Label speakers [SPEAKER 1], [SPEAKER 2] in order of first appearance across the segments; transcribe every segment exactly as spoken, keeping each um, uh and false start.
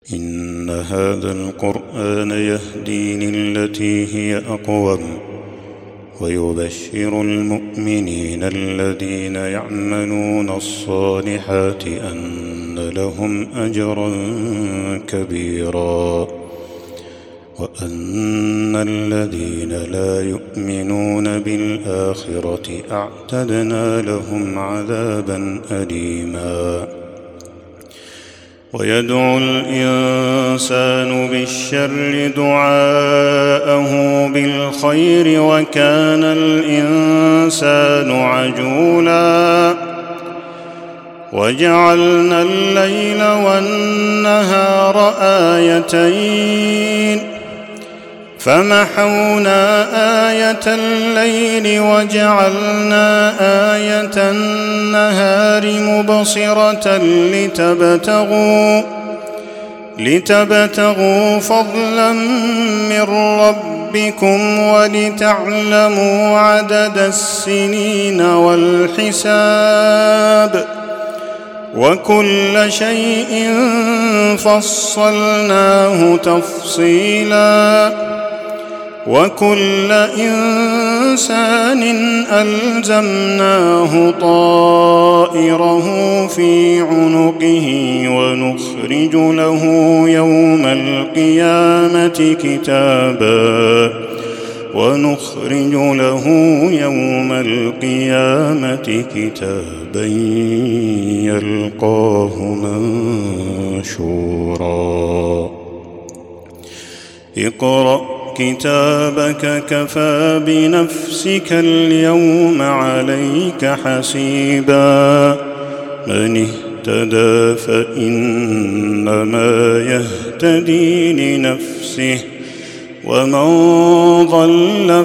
[SPEAKER 1] إن هذا القرآن يهدي للتي هي أقوم ويبشر المؤمنين الذين يعملون الصالحات أن لهم أجرا كبيرا وأن الذين لا يؤمنون بالآخرة أعتدنا لهم عذابا أليما. ويدعو الإنسان بالشر دعاءه بالخير وكان الإنسان عجولا. وجعلنا الليل والنهار آيتين فمحونا آية الليل وجعلنا آية النهار مبصرة لتبتغوا, لتبتغوا فضلا من ربكم ولتعلموا عدد السنين والحساب وكل شيء فصلناه تفصيلا. وكل إنسان ألزمناه طائره في عنقه ونخرج له يوم القيامة كتابا ونخرج له يوم القيامة كتابا يلقاه منشورا. اقرأ كتابك كفى بنفسك اليوم عليك حسيبا. من اهتدى فإنما يهتدي لنفسه ومن ضل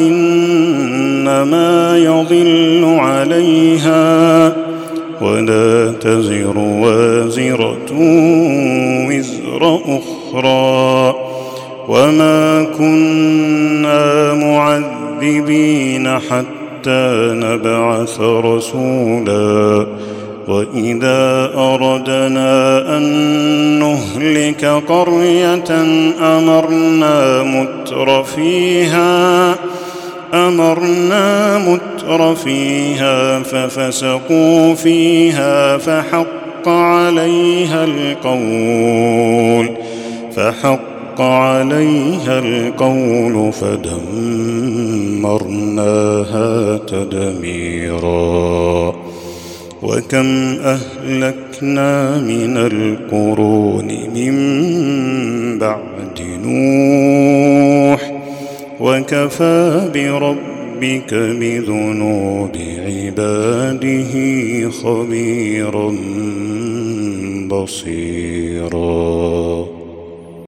[SPEAKER 1] فإنما يضل عليها ولا تزر وازرة وزر أخرى وما كنا معذبين حتى نبعث رسولا. وإذا أردنا أن نهلك قرية أمرنا متر فيها أمرنا متر فيها ففسقوا فيها فحق عليها القول فحق عليها القول فدمرناها تدميرا. وكم أهلكنا من القرون من بعد نوح وكفى بربك بذنوب عباده خبيرا بصيرا.